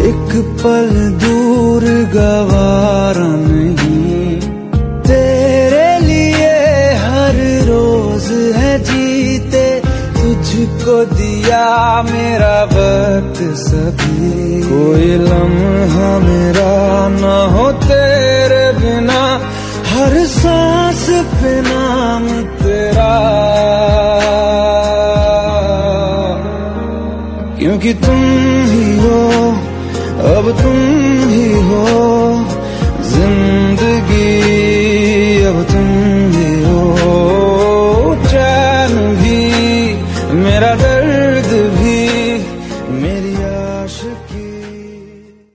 एक पल दूर गवारा नहीं, तेरे लिए हर रोज है जीते, तुझको दिया मेरा वक्त सभी। कोई लम्हा मेरा न हो तेरे बिना, हर सांस पे नाम तेरा, क्योंकि तुम ही हो अब तुम